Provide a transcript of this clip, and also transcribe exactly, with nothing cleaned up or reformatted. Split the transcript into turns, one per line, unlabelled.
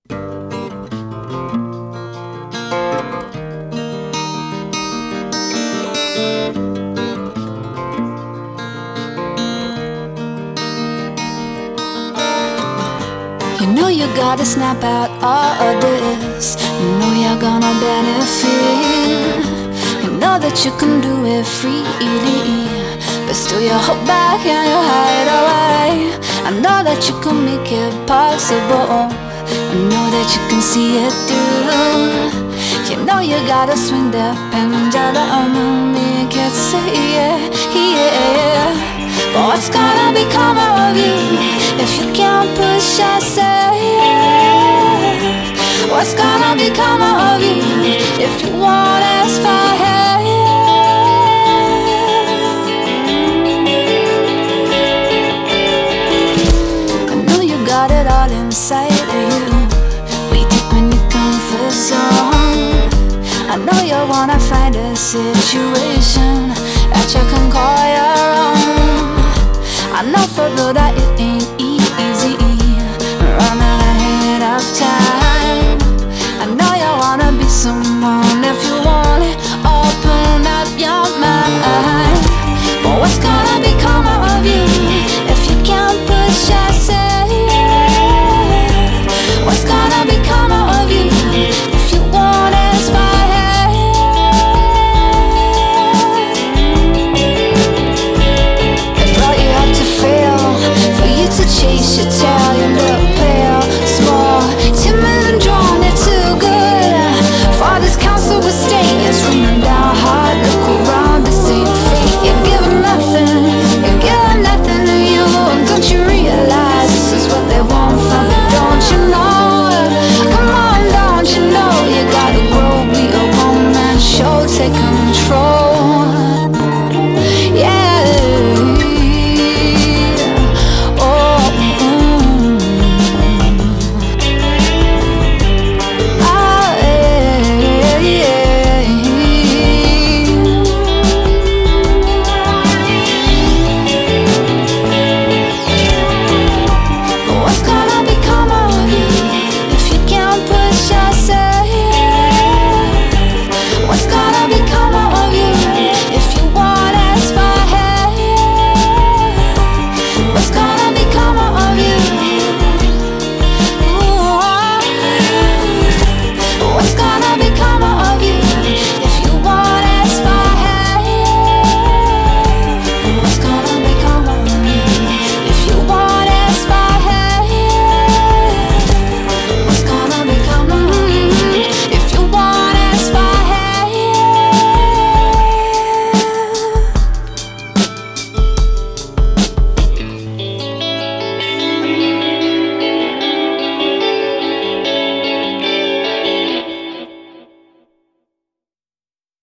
You know you gotta snap out all of this. You know you're gonna benefit. You know that you can do it freely, but still you hold back and you hide away. I know that you can make it possible. I know that you can see it through. You know you gotta swing that pendulum and make it say yeah, yeah. But what's gonna become of you if you can't push yourself? What's gonna become of you if you won't ask for help? I know you got it all inside of you, way deep in your comfort zone. I know you wanna find a situation that you can call your own. I know for good that it